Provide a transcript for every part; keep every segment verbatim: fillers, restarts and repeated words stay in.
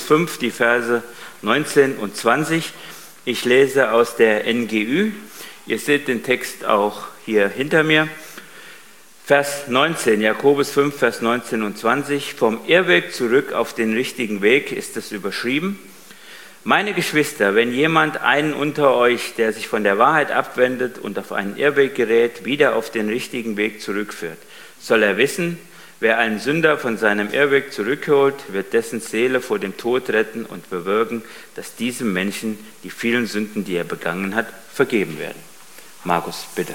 fünf, die Verse neunzehn und zwanzig. Ich lese aus der N G Ü. Ihr seht den Text auch hier hinter mir. Vers neunzehn, Jakobus fünf, Vers neunzehn und zwanzig. Vom Irrweg zurück auf den richtigen Weg ist es überschrieben. Meine Geschwister, wenn jemand einen unter euch, der sich von der Wahrheit abwendet und auf einen Irrweg gerät, wieder auf den richtigen Weg zurückführt, soll er wissen, wer einen Sünder von seinem Irrweg zurückholt, wird dessen Seele vor dem Tod retten und bewirken, dass diesem Menschen die vielen Sünden, die er begangen hat, vergeben werden. Markus, bitte.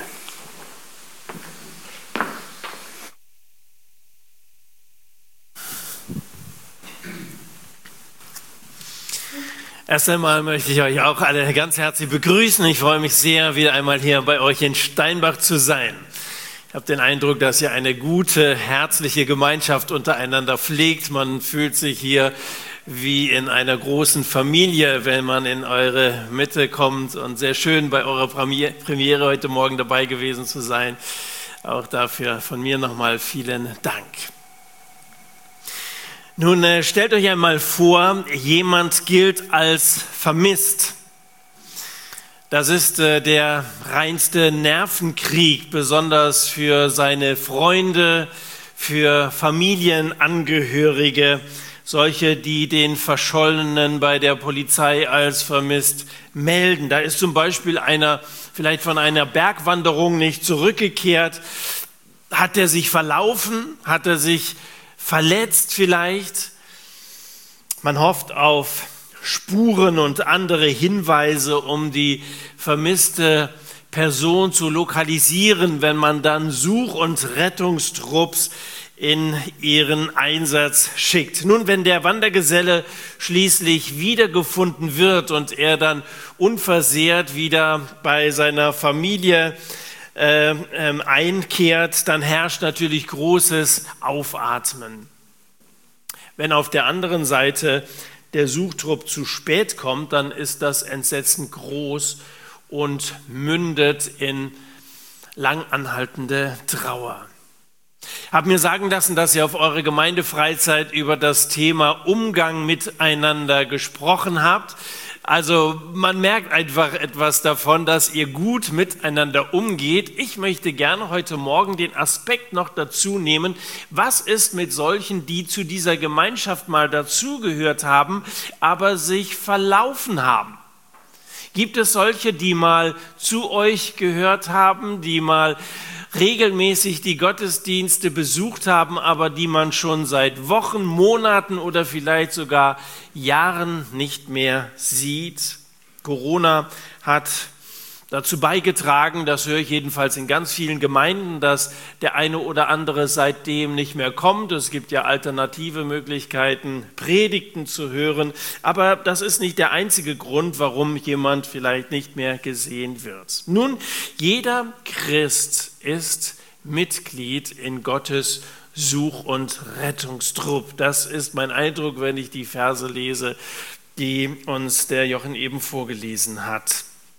Erst einmal möchte ich euch auch alle ganz herzlich begrüßen. Ich freue mich sehr, wieder einmal hier bei euch in Steinbach zu sein. Ich habe den Eindruck, dass ihr eine gute, herzliche Gemeinschaft untereinander pflegt. Man fühlt sich hier wie in einer großen Familie, wenn man in eure Mitte kommt. Und sehr schön, bei eurer Premiere heute Morgen dabei gewesen zu sein. Auch dafür von mir nochmal vielen Dank. Nun äh, stellt euch einmal vor, jemand gilt als vermisst. Das ist äh, der reinste Nervenkrieg, besonders für seine Freunde, für Familienangehörige, solche, die den Verschollenen bei der Polizei als vermisst melden. Da ist zum Beispiel einer vielleicht von einer Bergwanderung nicht zurückgekehrt. Hat er sich verlaufen? Hat er sich verletzt vielleicht? Man hofft auf Spuren und andere Hinweise, um die vermisste Person zu lokalisieren, wenn man dann Such- und Rettungstrupps in ihren Einsatz schickt. Nun, wenn der Wandergeselle schließlich wiedergefunden wird und er dann unversehrt wieder bei seiner Familie Äh, ähm, einkehrt, dann herrscht natürlich großes Aufatmen. Wenn auf der anderen Seite der Suchtrupp zu spät kommt, dann ist das Entsetzen groß und mündet in lang anhaltende Trauer. Ich habe mir sagen lassen, dass ihr auf eurer Gemeindefreizeit über das Thema Umgang miteinander gesprochen habt. Also man merkt einfach etwas davon, dass ihr gut miteinander umgeht. Ich möchte gerne heute Morgen den Aspekt noch dazu nehmen, was ist mit solchen, die zu dieser Gemeinschaft mal dazugehört haben, aber sich verlaufen haben? Gibt es solche, die mal zu euch gehört haben, die mal regelmäßig die Gottesdienste besucht haben, aber die man schon seit Wochen, Monaten oder vielleicht sogar Jahren nicht mehr sieht? Corona hat dazu beigetragen, das höre ich jedenfalls in ganz vielen Gemeinden, dass der eine oder andere seitdem nicht mehr kommt. Es gibt ja alternative Möglichkeiten, Predigten zu hören, aber das ist nicht der einzige Grund, warum jemand vielleicht nicht mehr gesehen wird. Nun, jeder Christ ist Mitglied in Gottes Such- und Rettungstrupp. Das ist mein Eindruck, wenn ich die Verse lese, die uns der Jochen eben vorgelesen hat.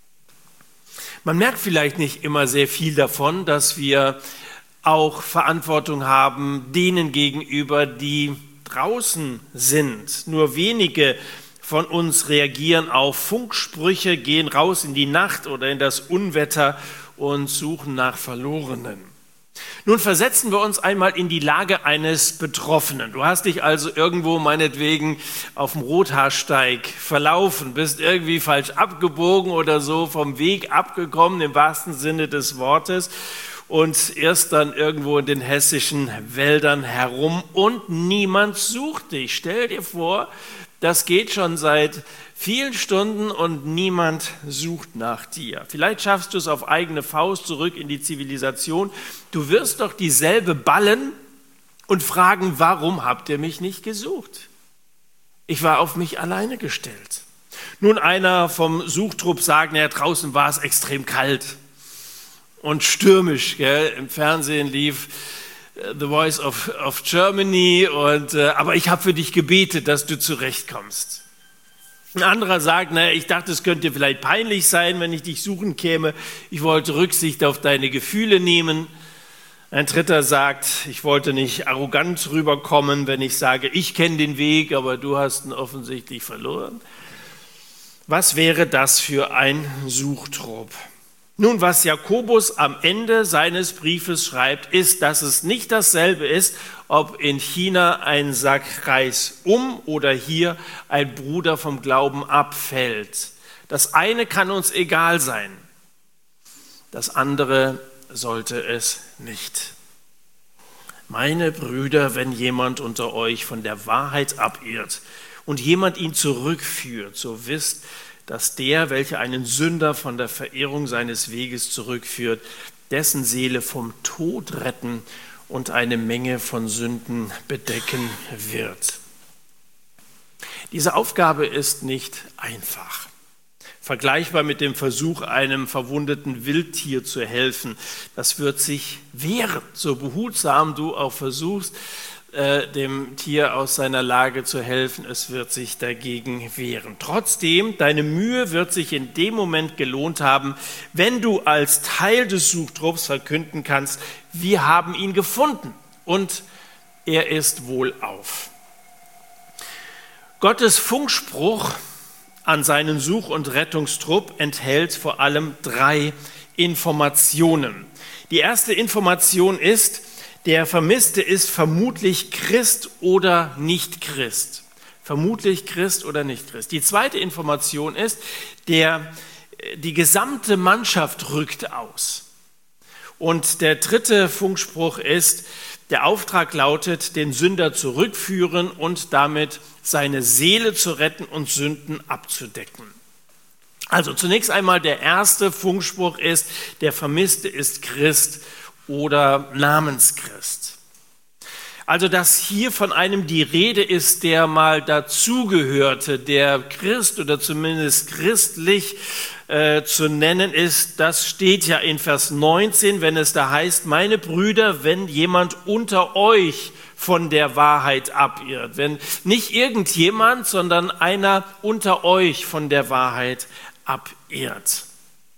Man merkt vielleicht nicht immer sehr viel davon, dass wir auch Verantwortung haben denen gegenüber, die draußen sind. Nur wenige von uns reagieren auf Funksprüche, gehen raus in die Nacht oder in das Unwetter und suchen nach Verlorenen. Nun versetzen wir uns einmal in die Lage eines Betroffenen. Du hast dich also irgendwo meinetwegen auf dem Rothaarsteig verlaufen, bist irgendwie falsch abgebogen oder so, vom Weg abgekommen im wahrsten Sinne des Wortes und irrst dann irgendwo in den hessischen Wäldern herum und niemand sucht dich. Stell dir vor, das geht schon seit vielen Stunden und niemand sucht nach dir. Vielleicht schaffst du es auf eigene Faust zurück in die Zivilisation. Du wirst doch dieselbe ballen und fragen, warum habt ihr mich nicht gesucht? Ich war auf mich alleine gestellt. Nun, einer vom Suchtrupp sagt, naja, draußen war es extrem kalt und stürmisch. Gell? Im Fernsehen lief The Voice of, of Germany, und, äh, aber ich habe für dich gebetet, dass du zurechtkommst. Ein anderer sagt, naja, ich dachte, es könnte vielleicht peinlich sein, wenn ich dich suchen käme. Ich wollte Rücksicht auf deine Gefühle nehmen. Ein dritter sagt, ich wollte nicht arrogant rüberkommen, wenn ich sage, ich kenne den Weg, aber du hast ihn offensichtlich verloren. Was wäre das für ein Suchtrupp? Nun, was Jakobus am Ende seines Briefes schreibt, ist, dass es nicht dasselbe ist, ob in China ein Sack Reis um oder hier ein Bruder vom Glauben abfällt. Das eine kann uns egal sein, das andere sollte es nicht. Meine Brüder, wenn jemand unter euch von der Wahrheit abirrt und jemand ihn zurückführt, so wisst, dass der, welcher einen Sünder von der Verehrung seines Weges zurückführt, dessen Seele vom Tod retten und eine Menge von Sünden bedecken wird. Diese Aufgabe ist nicht einfach. Vergleichbar mit dem Versuch, einem verwundeten Wildtier zu helfen. Das wird sich wehren, so behutsam du auch versuchst, äh, dem Tier aus seiner Lage zu helfen. Es wird sich dagegen wehren. Trotzdem, deine Mühe wird sich in dem Moment gelohnt haben, wenn du als Teil des Suchtrupps verkünden kannst, wir haben ihn gefunden und er ist wohlauf. Gottes Funkspruch an seinen Such- und Rettungstrupp enthält vor allem drei Informationen. Die erste Information ist, der Vermisste ist vermutlich Christ oder nicht Christ. Vermutlich Christ oder nicht Christ. Die zweite Information ist, der, die gesamte Mannschaft rückt aus. Und der dritte Funkspruch ist, der Auftrag lautet, den Sünder zurückführen und damit seine Seele zu retten und Sünden abzudecken. Also zunächst einmal der erste Funkspruch ist, der Vermisste ist Christ oder Namenschrist. Also dass hier von einem die Rede ist, der mal dazugehörte, der Christ oder zumindest christlich äh, zu nennen ist, das steht ja in Vers neunzehn, wenn es da heißt, meine Brüder, wenn jemand unter euch von der Wahrheit abirrt. Wenn nicht irgendjemand, sondern einer unter euch von der Wahrheit abirrt.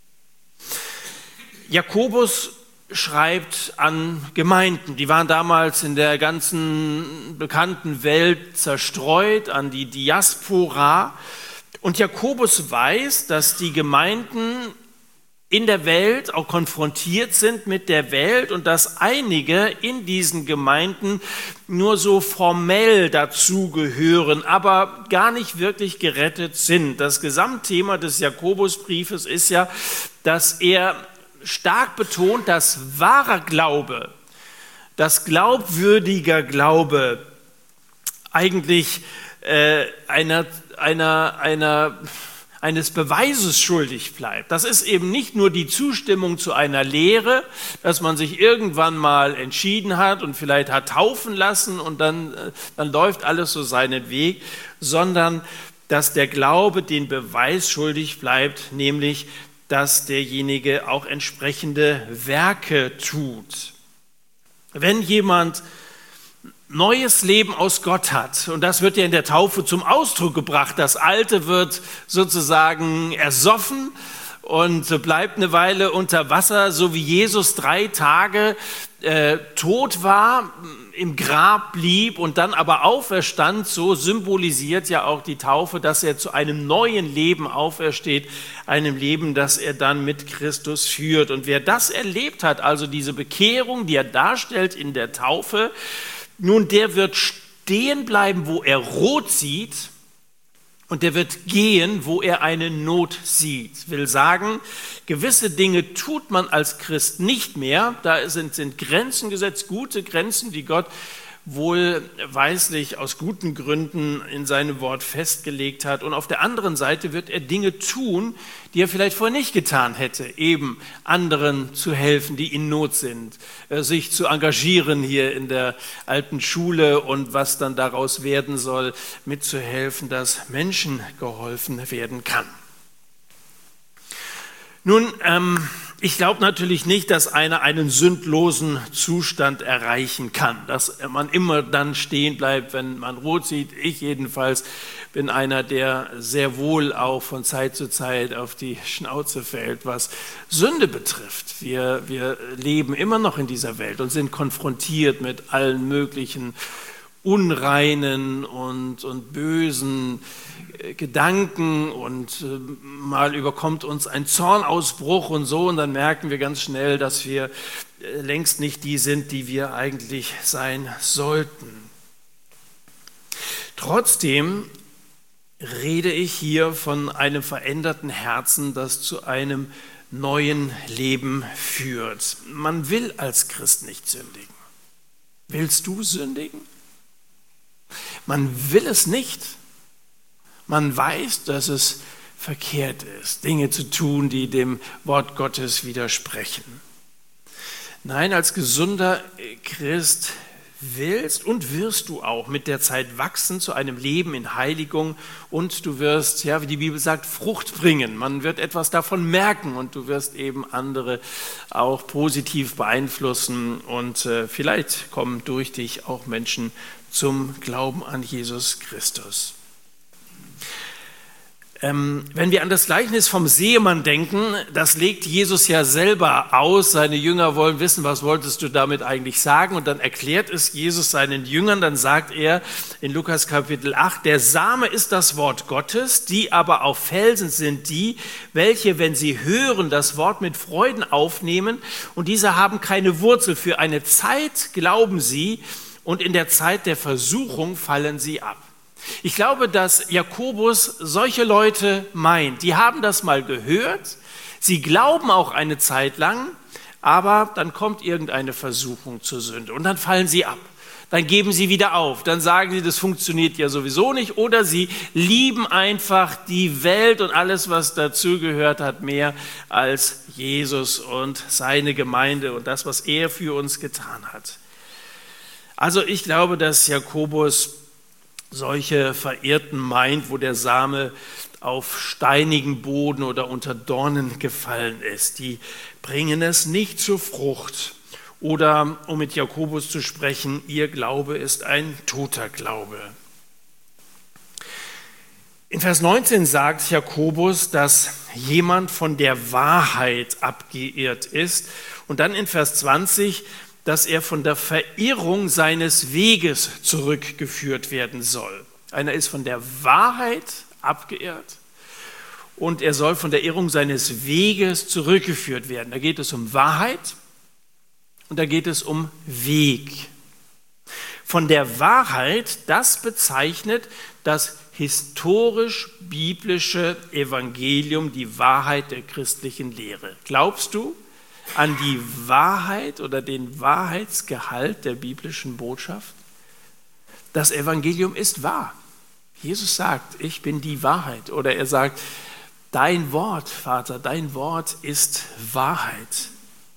Jakobus schreibt an Gemeinden, die waren damals in der ganzen bekannten Welt zerstreut, an die Diaspora. Und Jakobus weiß, dass die Gemeinden in der Welt auch konfrontiert sind mit der Welt und dass einige in diesen Gemeinden nur so formell dazugehören, aber gar nicht wirklich gerettet sind. Das Gesamtthema des Jakobusbriefes ist ja, dass er stark betont, dass wahrer Glaube, dass glaubwürdiger Glaube eigentlich äh, einer, einer, einer eines Beweises schuldig bleibt. Das ist eben nicht nur die Zustimmung zu einer Lehre, dass man sich irgendwann mal entschieden hat und vielleicht hat taufen lassen und dann, dann läuft alles so seinen Weg, sondern dass der Glaube den Beweis schuldig bleibt, nämlich, dass derjenige auch entsprechende Werke tut. Wenn jemand neues Leben aus Gott hat. Und das wird ja in der Taufe zum Ausdruck gebracht. Das Alte wird sozusagen ersoffen und bleibt eine Weile unter Wasser, so wie Jesus drei Tage äh, tot war, im Grab blieb und dann aber auferstand. So symbolisiert ja auch die Taufe, dass er zu einem neuen Leben aufersteht, einem Leben, das er dann mit Christus führt. Und wer das erlebt hat, also diese Bekehrung, die er darstellt in der Taufe, nun, der wird stehen bleiben, wo er Rot sieht, und der wird gehen, wo er eine Not sieht. Will sagen, gewisse Dinge tut man als Christ nicht mehr. Da sind, sind Grenzen gesetzt, gute Grenzen, die Gott wohlweislich aus guten Gründen in seinem Wort festgelegt hat. Und auf der anderen Seite wird er Dinge tun, die er vielleicht vorher nicht getan hätte, eben anderen zu helfen, die in Not sind, sich zu engagieren hier in der alten Schule und was dann daraus werden soll, mitzuhelfen, dass Menschen geholfen werden kann. Nun, ähm, Ich glaube natürlich nicht, dass einer einen sündlosen Zustand erreichen kann, dass man immer dann stehen bleibt, wenn man rot sieht. Ich jedenfalls bin einer, der sehr wohl auch von Zeit zu Zeit auf die Schnauze fällt, was Sünde betrifft. Wir, wir leben immer noch in dieser Welt und sind konfrontiert mit allen möglichen unreinen und, und bösen Gedanken und äh, mal überkommt uns ein Zornausbruch und so und dann merken wir ganz schnell, dass wir äh, längst nicht die sind, die wir eigentlich sein sollten. Trotzdem rede ich hier von einem veränderten Herzen, das zu einem neuen Leben führt. Man will als Christ nicht sündigen. Willst du sündigen? Man will es nicht. Man weiß, dass es verkehrt ist, Dinge zu tun, die dem Wort Gottes widersprechen. Nein, als gesunder Christ willst und wirst du auch mit der Zeit wachsen zu einem Leben in Heiligung und du wirst, ja, wie die Bibel sagt, Frucht bringen. Man wird etwas davon merken und du wirst eben andere auch positiv beeinflussen und äh, vielleicht kommen durch dich auch Menschen zum Glauben an Jesus Christus. Ähm, wenn wir an das Gleichnis vom Seemann denken, das legt Jesus ja selber aus. Seine Jünger wollen wissen, was wolltest du damit eigentlich sagen? Und dann erklärt es Jesus seinen Jüngern, dann sagt er in Lukas Kapitel acht, der Same ist das Wort Gottes, die aber auf Felsen sind die, welche, wenn sie hören, das Wort mit Freuden aufnehmen und diese haben keine Wurzel. Für eine Zeit glauben sie und in der Zeit der Versuchung fallen sie ab. Ich glaube, dass Jakobus solche Leute meint. Die haben das mal gehört, sie glauben auch eine Zeit lang, aber dann kommt irgendeine Versuchung zur Sünde und dann fallen sie ab. Dann geben sie wieder auf, dann sagen sie, das funktioniert ja sowieso nicht oder sie lieben einfach die Welt und alles, was dazugehört hat, mehr als Jesus und seine Gemeinde und das, was er für uns getan hat. Also ich glaube, dass Jakobus solche Verirrten meint, wo der Same auf steinigen Boden oder unter Dornen gefallen ist. Die bringen es nicht zur Frucht. Oder, um mit Jakobus zu sprechen, ihr Glaube ist ein toter Glaube. In Vers neunzehn sagt Jakobus, dass jemand von der Wahrheit abgeirrt ist. Und dann in Vers zwanzig, dass er von der Verirrung seines Weges zurückgeführt werden soll. Einer ist von der Wahrheit abgeirrt und er soll von der Irrung seines Weges zurückgeführt werden. Da geht es um Wahrheit und da geht es um Weg. Von der Wahrheit, das bezeichnet das historisch-biblische Evangelium, die Wahrheit der christlichen Lehre. Glaubst du an die Wahrheit oder den Wahrheitsgehalt der biblischen Botschaft? Das Evangelium ist wahr. Jesus sagt, ich bin die Wahrheit. Oder er sagt, dein Wort, Vater, dein Wort ist Wahrheit.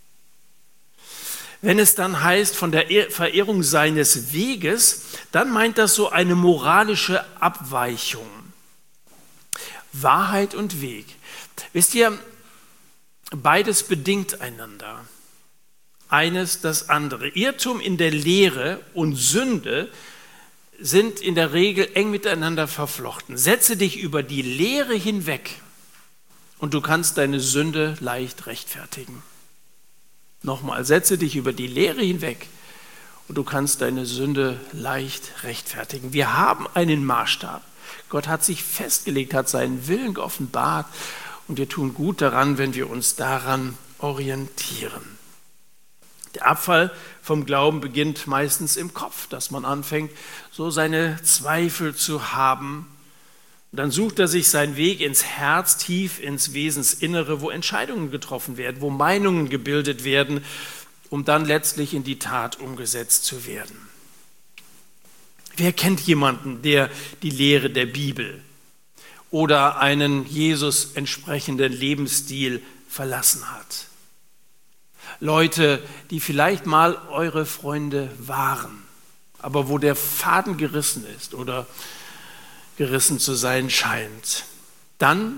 Wenn es dann heißt, von der Verirrung seines Weges, dann meint das so eine moralische Abweichung. Wahrheit und Weg. Wisst ihr, beides bedingt einander. Eines das andere. Irrtum in der Lehre und Sünde sind in der Regel eng miteinander verflochten. Setze dich über die Lehre hinweg und du kannst deine Sünde leicht rechtfertigen. Nochmal, setze dich über die Lehre hinweg und du kannst deine Sünde leicht rechtfertigen. Wir haben einen Maßstab. Gott hat sich festgelegt, hat seinen Willen geoffenbart. Und wir tun gut daran, wenn wir uns daran orientieren. Der Abfall vom Glauben beginnt meistens im Kopf, dass man anfängt, so seine Zweifel zu haben. Und dann sucht er sich seinen Weg ins Herz, tief ins Wesensinnere, wo Entscheidungen getroffen werden, wo Meinungen gebildet werden, um dann letztlich in die Tat umgesetzt zu werden. Wer kennt jemanden, der die Lehre der Bibel oder einen Jesus entsprechenden Lebensstil verlassen hat? Leute, die vielleicht mal eure Freunde waren, aber wo der Faden gerissen ist oder gerissen zu sein scheint. Dann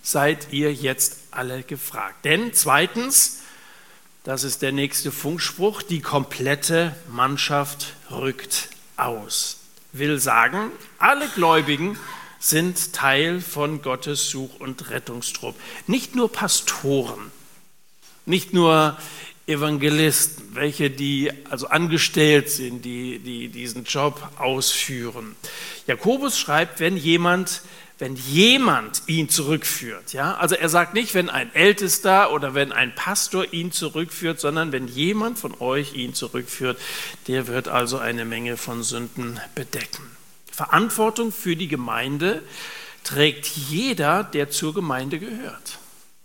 seid ihr jetzt alle gefragt. Denn zweitens, das ist der nächste Funkspruch, die komplette Mannschaft rückt aus. Will sagen, alle Gläubigen sind Teil von Gottes Such- und Rettungstrupp. Nicht nur Pastoren, nicht nur Evangelisten, welche die also angestellt sind, die, die diesen Job ausführen. Jakobus schreibt, wenn jemand, wenn jemand ihn zurückführt, ja, also er sagt nicht, wenn ein Ältester oder wenn ein Pastor ihn zurückführt, sondern wenn jemand von euch ihn zurückführt, der wird also eine Menge von Sünden bedecken. Verantwortung für die Gemeinde trägt jeder, der zur Gemeinde gehört.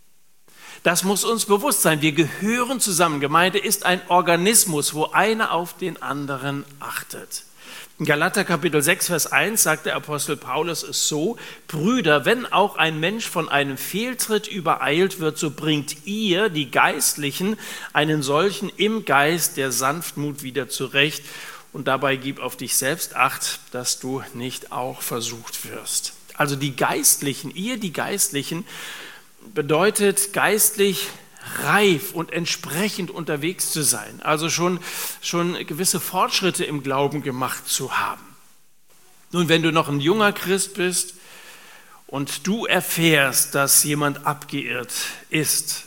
Das muss uns bewusst sein. Wir gehören zusammen. Gemeinde ist ein Organismus, wo einer auf den anderen achtet. In Galater Kapitel sechs, Vers eins sagt der Apostel Paulus es so: Brüder, wenn auch ein Mensch von einem Fehltritt übereilt wird, so bringt ihr, die Geistlichen, einen solchen im Geist der Sanftmut wieder zurecht. Und dabei gib auf dich selbst Acht, dass du nicht auch versucht wirst. Also die Geistlichen, ihr, die Geistlichen, bedeutet geistlich reif und entsprechend unterwegs zu sein, also schon, schon gewisse Fortschritte im Glauben gemacht zu haben. Nun, wenn du noch ein junger Christ bist und du erfährst, dass jemand abgeirrt ist,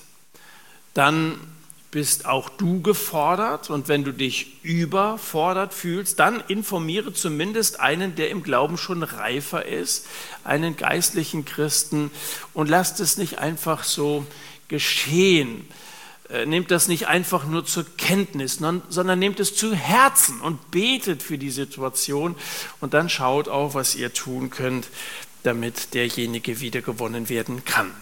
dann bist auch du gefordert, und wenn du dich überfordert fühlst, dann informiere zumindest einen, der im Glauben schon reifer ist, einen geistlichen Christen, und lasst es nicht einfach so geschehen. Nehmt das nicht einfach nur zur Kenntnis, sondern nehmt es zu Herzen und betet für die Situation, und dann schaut auch, was ihr tun könnt, damit derjenige wiedergewonnen werden kann.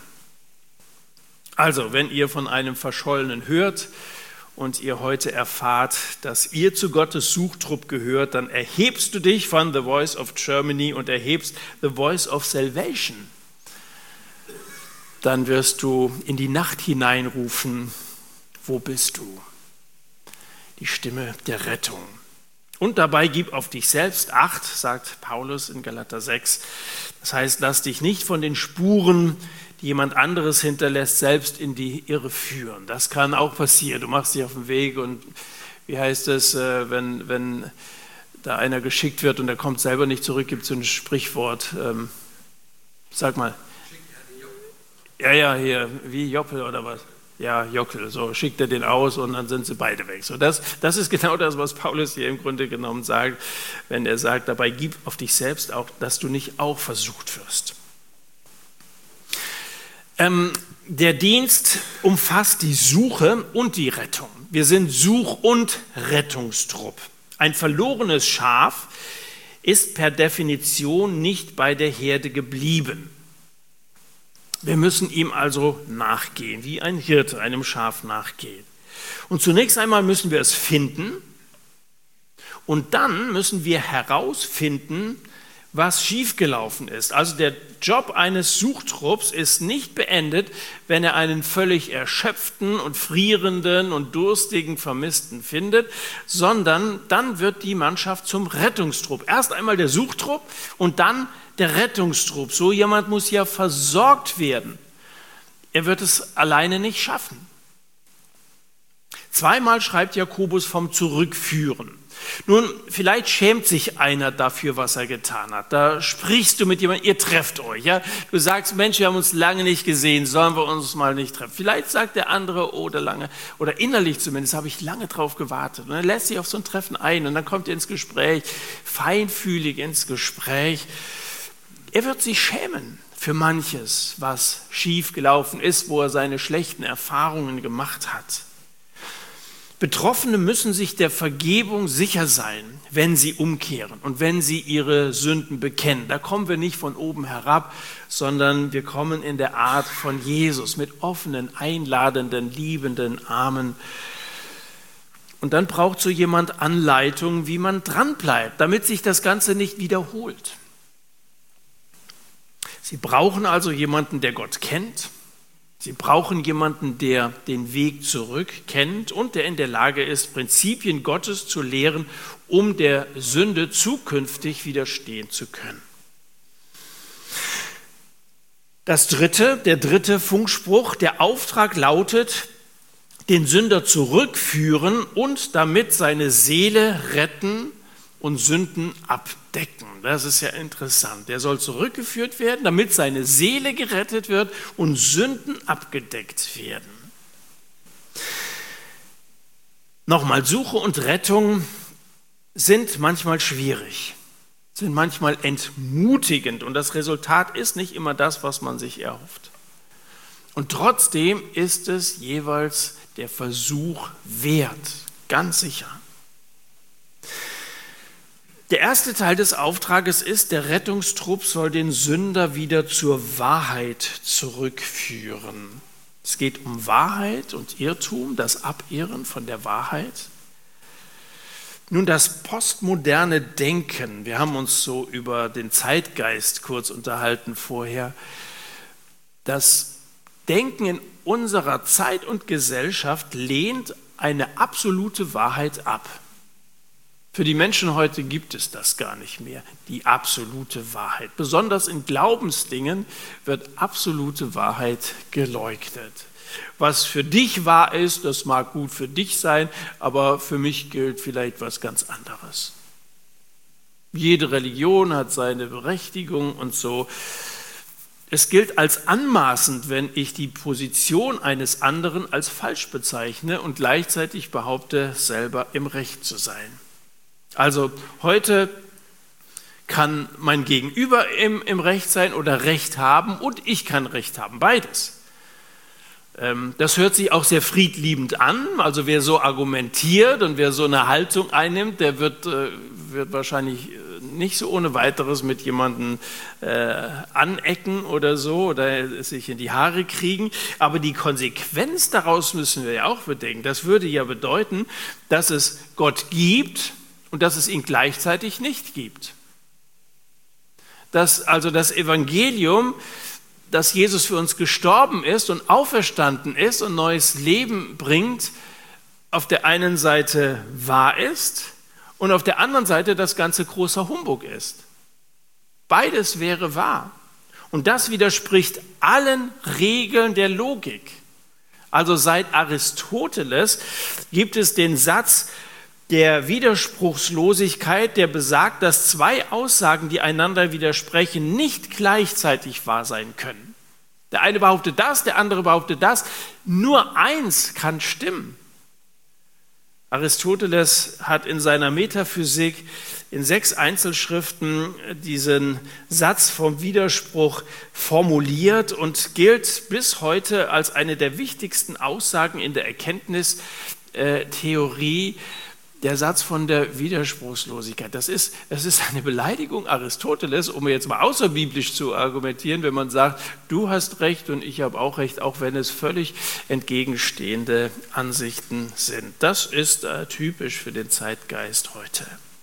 Also, wenn ihr von einem Verschollenen hört und ihr heute erfahrt, dass ihr zu Gottes Suchtrupp gehört, dann erhebst du dich von The Voice of Germany und erhebst The Voice of Salvation. Dann wirst du in die Nacht hineinrufen: Wo bist du? Die Stimme der Rettung. Und dabei gib auf dich selbst Acht, sagt Paulus in Galater sechs. Das heißt, lass dich nicht von den Spuren, die jemand anderes hinterlässt, selbst in die Irre führen. Das kann auch passieren. Du machst dich auf den Weg und wie heißt es, wenn, wenn da einer geschickt wird und er kommt selber nicht zurück, gibt es so ein Sprichwort. Ähm, sag mal. Ja, ja, hier, wie Joppel oder was? Ja, Jockel, so schickt er den aus und dann sind sie beide weg. So, das, das ist genau das, was Paulus hier im Grunde genommen sagt, wenn er sagt, dabei gib auf dich selbst auch, dass du nicht auch versucht wirst. Ähm, der Dienst umfasst die Suche und die Rettung. Wir sind Such- und Rettungstrupp. Ein verlorenes Schaf ist per Definition nicht bei der Herde geblieben. Wir müssen ihm also nachgehen, wie ein Hirte einem Schaf nachgeht. Und zunächst einmal müssen wir es finden, und dann müssen wir herausfinden, was schiefgelaufen ist. Also der Job eines Suchtrupps ist nicht beendet, wenn er einen völlig erschöpften und frierenden und durstigen Vermissten findet, sondern dann wird die Mannschaft zum Rettungstrupp. Erst einmal der Suchtrupp und dann der Rettungstrupp. So jemand muss ja versorgt werden. Er wird es alleine nicht schaffen. Zweimal schreibt Jakobus vom Zurückführen. Nun, vielleicht schämt sich einer dafür, was er getan hat. Da sprichst du mit jemandem, ihr trefft euch. Ja? Du sagst, Mensch, wir haben uns lange nicht gesehen, sollen wir uns mal nicht treffen? Vielleicht sagt der andere, oh, oder lange, oder innerlich zumindest, habe ich lange drauf gewartet. Und er lässt sich auf so ein Treffen ein und dann kommt er ins Gespräch, feinfühlig ins Gespräch. Er wird sich schämen für manches, was schief gelaufen ist, wo er seine schlechten Erfahrungen gemacht hat. Betroffene müssen sich der Vergebung sicher sein, wenn sie umkehren und wenn sie ihre Sünden bekennen. Da kommen wir nicht von oben herab, sondern wir kommen in der Art von Jesus mit offenen, einladenden, liebenden Armen. Und dann braucht so jemand Anleitung, wie man dranbleibt, damit sich das Ganze nicht wiederholt. Sie brauchen also jemanden, der Gott kennt. Sie brauchen jemanden, der den Weg zurück kennt und der in der Lage ist, Prinzipien Gottes zu lehren, um der Sünde zukünftig widerstehen zu können. Das dritte, der dritte Funkspruch, der Auftrag lautet, den Sünder zurückführen und damit seine Seele retten und Sünden abdecken. Das ist ja interessant. Der soll zurückgeführt werden, damit seine Seele gerettet wird und Sünden abgedeckt werden. Nochmal, Suche und Rettung sind manchmal schwierig, sind manchmal entmutigend und das Resultat ist nicht immer das, was man sich erhofft. Und trotzdem ist es jeweils der Versuch wert, ganz sicher. Der erste Teil des Auftrages ist, der Rettungstrupp soll den Sünder wieder zur Wahrheit zurückführen. Es geht um Wahrheit und Irrtum, das Abirren von der Wahrheit. Nun, das postmoderne Denken, wir haben uns so über den Zeitgeist kurz unterhalten vorher, das Denken in unserer Zeit und Gesellschaft lehnt eine absolute Wahrheit ab. Für die Menschen heute gibt es das gar nicht mehr, die absolute Wahrheit. Besonders in Glaubensdingen wird absolute Wahrheit geleugnet. Was für dich wahr ist, das mag gut für dich sein, aber für mich gilt vielleicht was ganz anderes. Jede Religion hat seine Berechtigung und so. Es gilt als anmaßend, wenn ich die Position eines anderen als falsch bezeichne und gleichzeitig behaupte, selber im Recht zu sein. Also heute kann mein Gegenüber im, im Recht sein oder Recht haben und ich kann Recht haben, beides. Ähm, das hört sich auch sehr friedliebend an, also wer so argumentiert und wer so eine Haltung einnimmt, der wird, äh, wird wahrscheinlich nicht so ohne weiteres mit jemandem äh, anecken oder so oder sich in die Haare kriegen. Aber die Konsequenz daraus müssen wir ja auch bedenken. Das würde ja bedeuten, dass es Gott gibt und dass es ihn gleichzeitig nicht gibt. Dass also das Evangelium, dass Jesus für uns gestorben ist und auferstanden ist und neues Leben bringt, auf der einen Seite wahr ist und auf der anderen Seite das Ganze großer Humbug ist. Beides wäre wahr. Und das widerspricht allen Regeln der Logik. Also seit Aristoteles gibt es den Satz der Widerspruchslosigkeit, der besagt, dass zwei Aussagen, die einander widersprechen, nicht gleichzeitig wahr sein können. Der eine behauptet das, der andere behauptet das. Nur eins kann stimmen. Aristoteles hat in seiner Metaphysik in sechs Einzelschriften diesen Satz vom Widerspruch formuliert und gilt bis heute als eine der wichtigsten Aussagen in der Erkenntnistheorie. Der Satz von der Widerspruchslosigkeit, das ist, das ist eine Beleidigung Aristoteles, um jetzt mal außerbiblisch zu argumentieren, wenn man sagt, du hast recht und ich habe auch recht, auch wenn es völlig entgegenstehende Ansichten sind. Das ist äh, typisch für den Zeitgeist heute.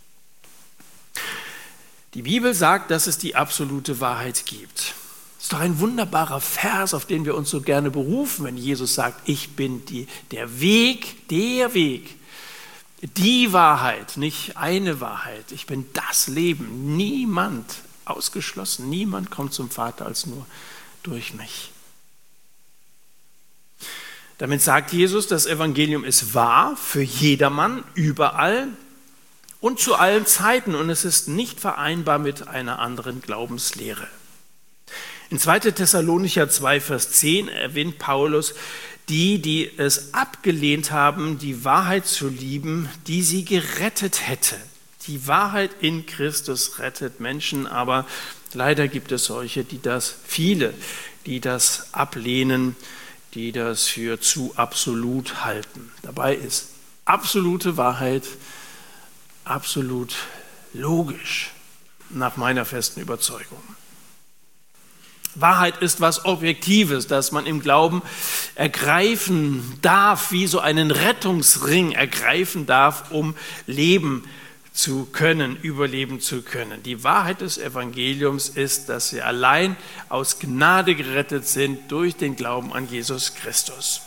Die Bibel sagt, dass es die absolute Wahrheit gibt. Das ist doch ein wunderbarer Vers, auf den wir uns so gerne berufen, wenn Jesus sagt, ich bin die, der Weg, der Weg. Die Wahrheit, nicht eine Wahrheit. Ich bin das Leben. Niemand, ausgeschlossen, niemand kommt zum Vater als nur durch mich. Damit sagt Jesus, das Evangelium ist wahr für jedermann, überall und zu allen Zeiten und es ist nicht vereinbar mit einer anderen Glaubenslehre. In zweiter Thessalonicher zwei, Vers zehn erwähnt Paulus, die, die es abgelehnt haben, die Wahrheit zu lieben, die sie gerettet hätte. Die Wahrheit in Christus rettet Menschen, aber leider gibt es solche, die das, viele, die das ablehnen, die das für zu absolut halten. Dabei ist absolute Wahrheit absolut logisch, nach meiner festen Überzeugung. Wahrheit ist was Objektives, das man im Glauben ergreifen darf, wie so einen Rettungsring ergreifen darf, um leben zu können, überleben zu können. Die Wahrheit des Evangeliums ist, dass wir allein aus Gnade gerettet sind durch den Glauben an Jesus Christus.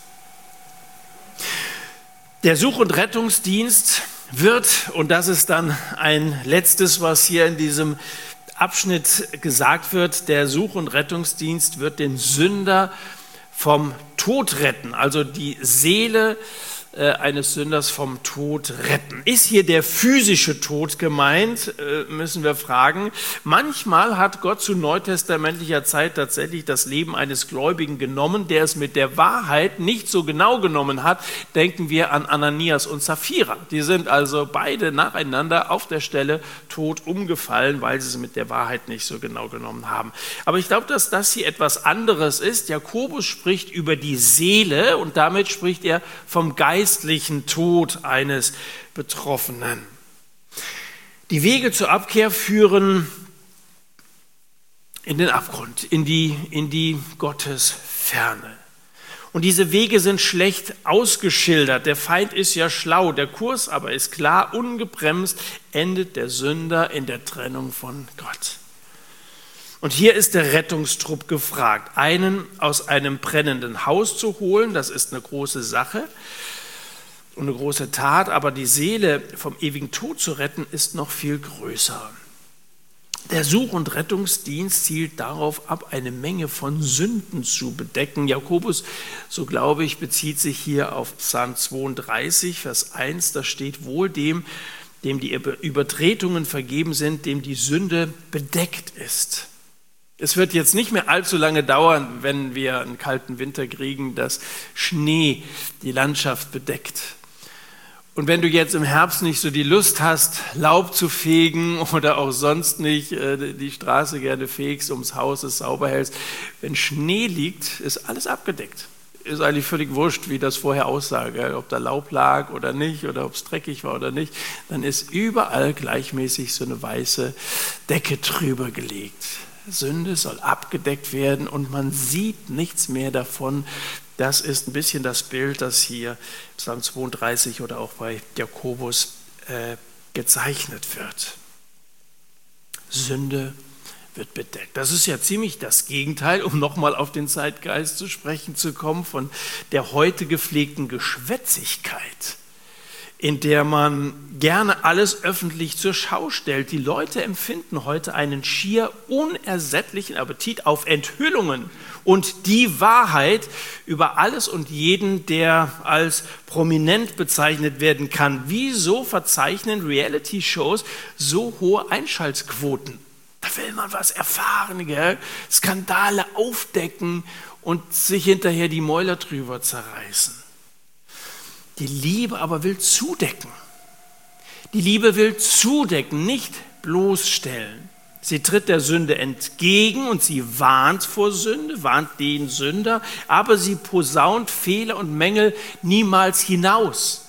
Der Such- und Rettungsdienst wird, und das ist dann ein letztes, was hier in diesem Abschnitt gesagt wird, der Such- und Rettungsdienst wird den Sünder vom Tod retten, also die Seele äh, eines Sünders vom Tod retten. Ist hier der physische Tod gemeint, äh, müssen wir fragen. Manchmal hat Gott zu neutestamentlicher Zeit tatsächlich das Leben eines Gläubigen genommen, der es mit der Wahrheit nicht so genau genommen hat. Denken wir an Ananias und Sapphira. Die sind also beide nacheinander auf der Stelle tot umgefallen, weil sie es mit der Wahrheit nicht so genau genommen haben. Aber ich glaube, dass das hier etwas anderes ist. Jakobus spricht über die Seele und damit spricht er vom geistlichen Tod eines Betroffenen. Die Wege zur Abkehr führen in den Abgrund, in die, in die Gottesferne. Und diese Wege sind schlecht ausgeschildert. Der Feind ist ja schlau, der Kurs aber ist klar, ungebremst endet der Sünder in der Trennung von Gott. Und hier ist der Rettungstrupp gefragt, einen aus einem brennenden Haus zu holen, das ist eine große Sache und eine große Tat, aber die Seele vom ewigen Tod zu retten, ist noch viel größer. Der Such- und Rettungsdienst zielt darauf ab, eine Menge von Sünden zu bedecken. Jakobus, so glaube ich, bezieht sich hier auf Psalm zweiunddreißig, Vers eins, da steht: Wohl dem, dem die Übertretungen vergeben sind, dem die Sünde bedeckt ist. Es wird jetzt nicht mehr allzu lange dauern, wenn wir einen kalten Winter kriegen, dass Schnee die Landschaft bedeckt. Und wenn du jetzt im Herbst nicht so die Lust hast, Laub zu fegen oder auch sonst nicht äh, die Straße gerne fegst, ums Haus es sauber hältst, wenn Schnee liegt, ist alles abgedeckt. Ist eigentlich völlig wurscht, wie das vorher aussah, gell? Ob da Laub lag oder nicht oder ob es dreckig war oder nicht. Dann ist überall gleichmäßig so eine weiße Decke drüber gelegt. Sünde soll abgedeckt werden und man sieht nichts mehr davon. Das ist ein bisschen das Bild, das hier Psalm zweiunddreißig oder auch bei Jakobus äh, gezeichnet wird. Sünde wird bedeckt. Das ist ja ziemlich das Gegenteil, um nochmal auf den Zeitgeist zu sprechen zu kommen, von der heute gepflegten Geschwätzigkeit, in der man gerne alles öffentlich zur Schau stellt. Die Leute empfinden heute einen schier unersättlichen Appetit auf Enthüllungen und die Wahrheit über alles und jeden, der als prominent bezeichnet werden kann. Wieso verzeichnen Reality-Shows so hohe Einschaltquoten? Da will man was erfahren, gell? Skandale aufdecken und sich hinterher die Mäuler drüber zerreißen. Die Liebe aber will zudecken. Die Liebe will zudecken, nicht bloßstellen. Sie tritt der Sünde entgegen und sie warnt vor Sünde, warnt den Sünder, aber sie posaunt Fehler und Mängel niemals hinaus.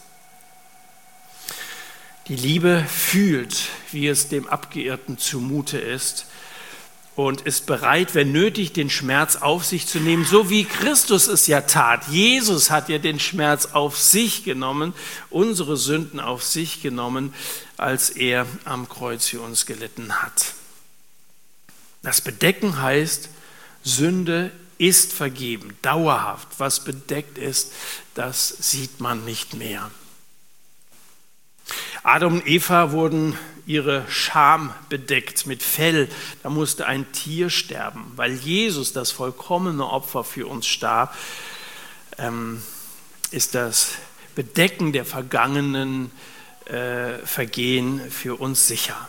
Die Liebe fühlt, wie es dem Abgeirrten zumute ist, und ist bereit, wenn nötig, den Schmerz auf sich zu nehmen, so wie Christus es ja tat. Jesus hat ja den Schmerz auf sich genommen, unsere Sünden auf sich genommen, als er am Kreuz für uns gelitten hat. Das Bedecken heißt, Sünde ist vergeben, dauerhaft. Was bedeckt ist, das sieht man nicht mehr. Adam und Eva wurden ihre Scham bedeckt mit Fell. Da musste ein Tier sterben, weil Jesus das vollkommene Opfer für uns starb. Ähm, ist das Bedecken der vergangenen äh, Vergehen für uns sicher.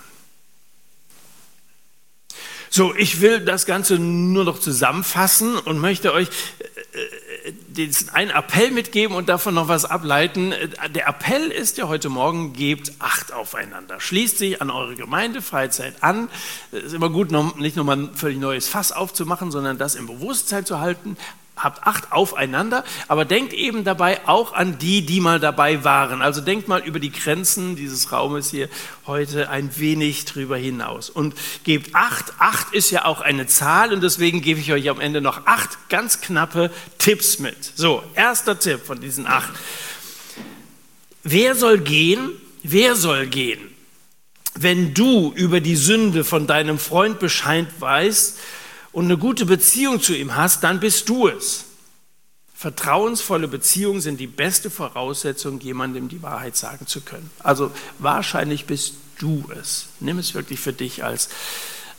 So, ich will das Ganze nur noch zusammenfassen und möchte euch einen Appell mitgeben und davon noch was ableiten. Der Appell ist ja heute Morgen: Gebt Acht aufeinander. Schließt sich an eure Gemeindefreizeit an. Es ist immer gut, nicht nochmal ein völlig neues Fass aufzumachen, sondern das im Bewusstsein zu halten. Habt Acht aufeinander, aber denkt eben dabei auch an die, die mal dabei waren. Also denkt mal über die Grenzen dieses Raumes hier heute ein wenig drüber hinaus. Und gebt Acht. Acht ist ja auch eine Zahl und deswegen gebe ich euch am Ende noch acht ganz knappe Tipps mit. So, erster Tipp von diesen acht. Wer soll gehen? Wer soll gehen? Wenn du über die Sünde von deinem Freund Bescheid weißt und eine gute Beziehung zu ihm hast, dann bist du es. Vertrauensvolle Beziehungen sind die beste Voraussetzung, jemandem die Wahrheit sagen zu können. Also wahrscheinlich bist du es. Nimm es wirklich für dich als,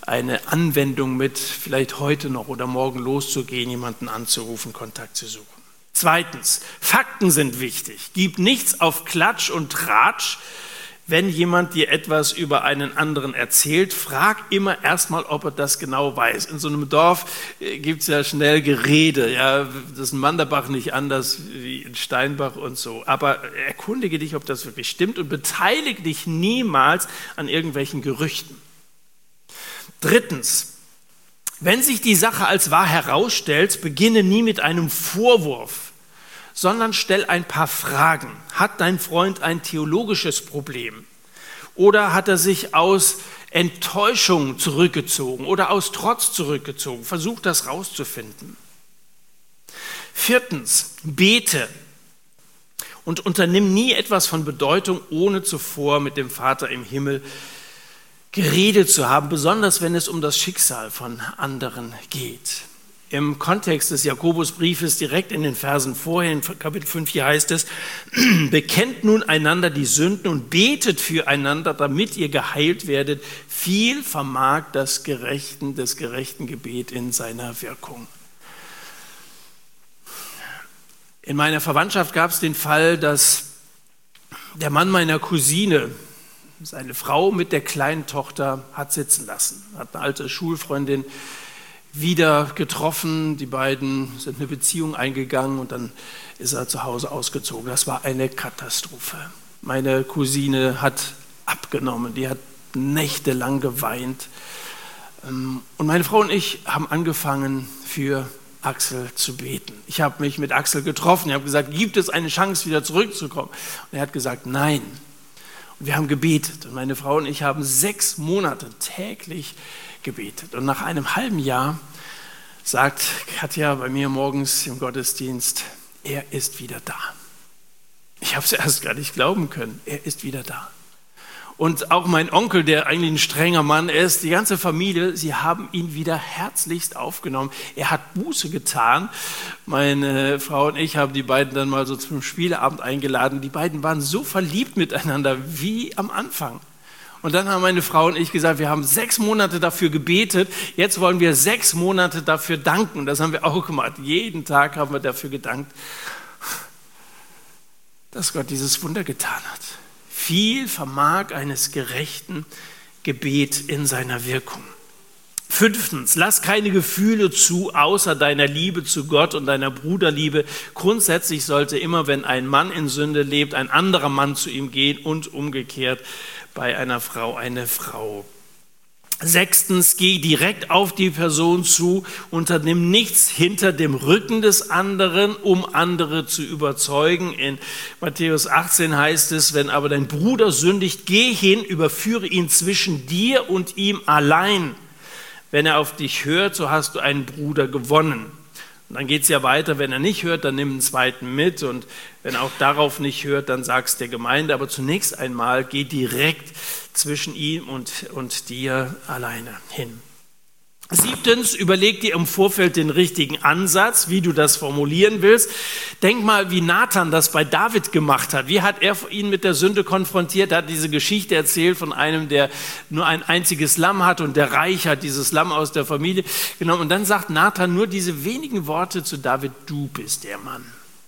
eine Anwendung mit, vielleicht heute noch oder morgen loszugehen, jemanden anzurufen, Kontakt zu suchen. Zweitens, Fakten sind wichtig. Gib nichts auf Klatsch und Tratsch. Wenn jemand dir etwas über einen anderen erzählt, frag immer erstmal, ob er das genau weiß. In so einem Dorf gibt es ja schnell Gerede. Ja, das ist in Manderbach nicht anders wie in Steinbach und so. Aber erkundige dich, ob das wirklich stimmt und beteilige dich niemals an irgendwelchen Gerüchten. Drittens, wenn sich die Sache als wahr herausstellt, beginne nie mit einem Vorwurf, sondern stell ein paar Fragen. Hat dein Freund ein theologisches Problem? Oder hat er sich aus Enttäuschung zurückgezogen oder aus Trotz zurückgezogen? Versuch das rauszufinden. Viertens, bete und unternimm nie etwas von Bedeutung, ohne zuvor mit dem Vater im Himmel geredet zu haben, besonders wenn es um das Schicksal von anderen geht. Im Kontext des Jakobusbriefes, direkt in den Versen vorher, in Kapitel fünf, hier heißt es, bekennt nun einander die Sünden und betet füreinander, damit ihr geheilt werdet. Viel vermag das gerechten, das gerechten Gebet in seiner Wirkung. In meiner Verwandtschaft gab es den Fall, dass der Mann meiner Cousine seine Frau mit der kleinen Tochter hat sitzen lassen, hat eine alte Schulfreundin wieder getroffen, die beiden sind eine Beziehung eingegangen und dann ist er zu Hause ausgezogen. Das war eine Katastrophe. Meine Cousine hat abgenommen, die hat nächtelang geweint. Und meine Frau und ich haben angefangen, für Axel zu beten. Ich habe mich mit Axel getroffen, ich habe gesagt, gibt es eine Chance, wieder zurückzukommen? Und er hat gesagt, nein. Und wir haben gebetet und meine Frau und ich haben sechs Monate täglich gebetet. Und nach einem halben Jahr sagt Katja bei mir morgens im Gottesdienst, er ist wieder da. Ich habe es erst gar nicht glauben können, er ist wieder da. Und auch mein Onkel, der eigentlich ein strenger Mann ist, die ganze Familie, sie haben ihn wieder herzlichst aufgenommen. Er hat Buße getan. Meine Frau und ich haben die beiden dann mal so zum Spieleabend eingeladen. Die beiden waren so verliebt miteinander wie am Anfang. Und dann haben meine Frau und ich gesagt, wir haben sechs Monate dafür gebetet, jetzt wollen wir sechs Monate dafür danken. Das haben wir auch gemacht. Jeden Tag haben wir dafür gedankt, dass Gott dieses Wunder getan hat. Viel vermag eines gerechten Gebet in seiner Wirkung. Fünftens, lass keine Gefühle zu, außer deiner Liebe zu Gott und deiner Bruderliebe. Grundsätzlich sollte immer, wenn ein Mann in Sünde lebt, ein anderer Mann zu ihm gehen und umgekehrt bei einer Frau eine Frau. Sechstens, geh direkt auf die Person zu, unternimm nichts hinter dem Rücken des anderen, um andere zu überzeugen. In Matthäus achtzehn heißt es, wenn aber dein Bruder sündigt, geh hin, überführe ihn zwischen dir und ihm allein. Wenn er auf dich hört, so hast du einen Bruder gewonnen. Und dann geht es ja weiter, wenn er nicht hört, dann nimm einen zweiten mit und wenn er auch darauf nicht hört, dann sag's der Gemeinde. Aber zunächst einmal geh direkt zwischen ihm und, und dir alleine hin. Siebtens, überleg dir im Vorfeld den richtigen Ansatz, wie du das formulieren willst. Denk mal, wie Nathan das bei David gemacht hat. Wie hat er ihn mit der Sünde konfrontiert? Er hat diese Geschichte erzählt von einem, der nur ein einziges Lamm hat und der Reich hat dieses Lamm aus der Familie genommen. Und dann sagt Nathan nur diese wenigen Worte zu David, du bist der Mann.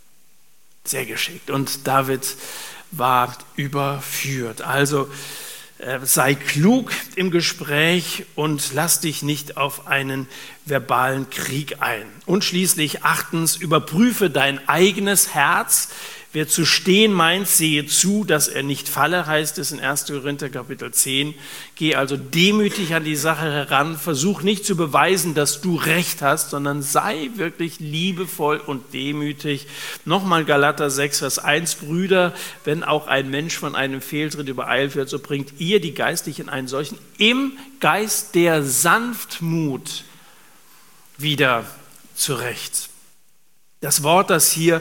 Sehr geschickt. Und David war überführt. Also, sei klug im Gespräch und lass dich nicht auf einen verbalen Krieg ein. Und schließlich achtens, überprüfe dein eigenes Herz. Wer zu stehen meint, sehe zu, dass er nicht falle, heißt es in erster Korinther Kapitel zehn. Geh also demütig an die Sache heran. Versuch nicht zu beweisen, dass du Recht hast, sondern sei wirklich liebevoll und demütig. Nochmal Galater sechs, Vers eins. Brüder, wenn auch ein Mensch von einem Fehltritt übereilt wird, so bringt ihr die Geistlichen einen solchen im Geist der Sanftmut wieder zurecht. Das Wort, das hier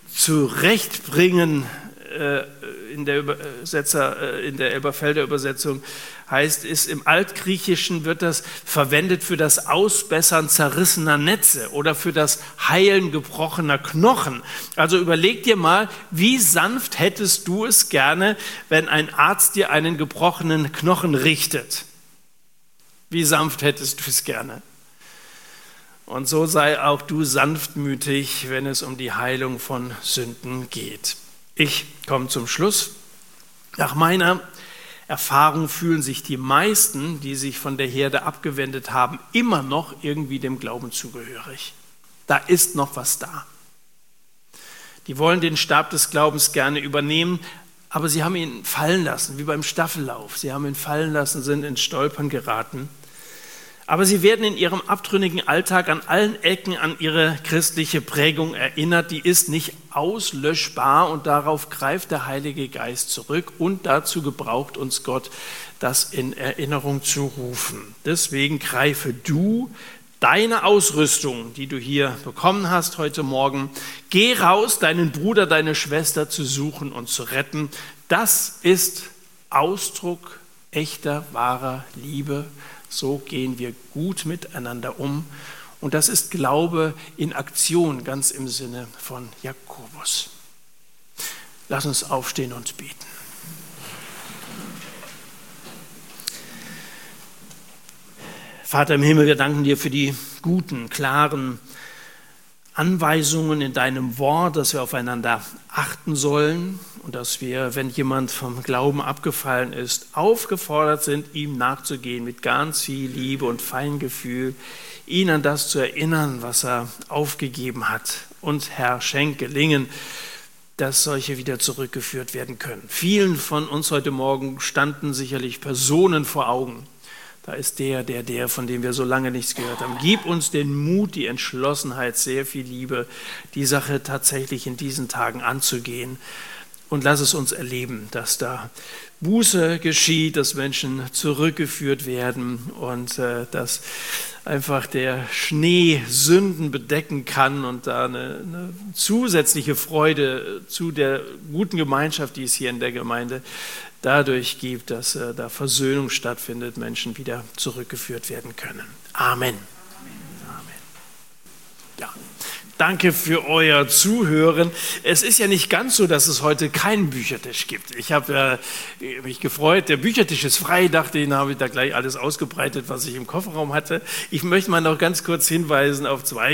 zurechtbringen äh, in der Übersetzer, äh, in der Elberfelder Übersetzung heißt, ist im Altgriechischen wird das verwendet für das Ausbessern zerrissener Netze oder für das Heilen gebrochener Knochen. Also überleg dir mal, wie sanft hättest du es gerne, wenn ein Arzt dir einen gebrochenen Knochen richtet? Wie sanft hättest du es gerne? Und so sei auch du sanftmütig, wenn es um die Heilung von Sünden geht. Ich komme zum Schluss. Nach meiner Erfahrung fühlen sich die meisten, die sich von der Herde abgewendet haben, immer noch irgendwie dem Glauben zugehörig. Da ist noch was da. Die wollen den Stab des Glaubens gerne übernehmen, aber sie haben ihn fallen lassen, wie beim Staffellauf. Sie haben ihn fallen lassen, sind ins Stolpern geraten. Aber sie werden in ihrem abtrünnigen Alltag an allen Ecken an ihre christliche Prägung erinnert. Die ist nicht auslöschbar und darauf greift der Heilige Geist zurück und dazu gebraucht uns Gott, das in Erinnerung zu rufen. Deswegen greife du deine Ausrüstung, die du hier bekommen hast heute Morgen, geh raus, deinen Bruder, deine Schwester zu suchen und zu retten. Das ist Ausdruck echter, wahrer Liebe. So gehen wir gut miteinander um. Und das ist Glaube in Aktion, ganz im Sinne von Jakobus. Lass uns aufstehen und beten. Vater im Himmel, wir danken dir für die guten, klaren Anweisungen in deinem Wort, dass wir aufeinander achten sollen und dass wir, wenn jemand vom Glauben abgefallen ist, aufgefordert sind, ihm nachzugehen mit ganz viel Liebe und Feingefühl, ihn an das zu erinnern, was er aufgegeben hat. Und Herr, schenk Gelingen, dass solche wieder zurückgeführt werden können. Vielen von uns heute Morgen standen sicherlich Personen vor Augen. Da ist der, der, der, von dem wir so lange nichts gehört haben. Gib uns den Mut, die Entschlossenheit, sehr viel Liebe, die Sache tatsächlich in diesen Tagen anzugehen. Und lass es uns erleben, dass da Buße geschieht, dass Menschen zurückgeführt werden und äh, dass einfach der Schnee Sünden bedecken kann und da eine, eine zusätzliche Freude zu der guten Gemeinschaft, die es hier in der Gemeinde dadurch gibt, dass äh, da Versöhnung stattfindet, Menschen wieder zurückgeführt werden können. Amen. Amen. Ja. Danke für euer Zuhören. Es ist ja nicht ganz so, dass es heute keinen Büchertisch gibt. Ich habe äh, mich gefreut, der Büchertisch ist frei, dachte, den habe ich da gleich alles ausgebreitet, was ich im Kofferraum hatte. Ich möchte mal noch ganz kurz hinweisen auf zwei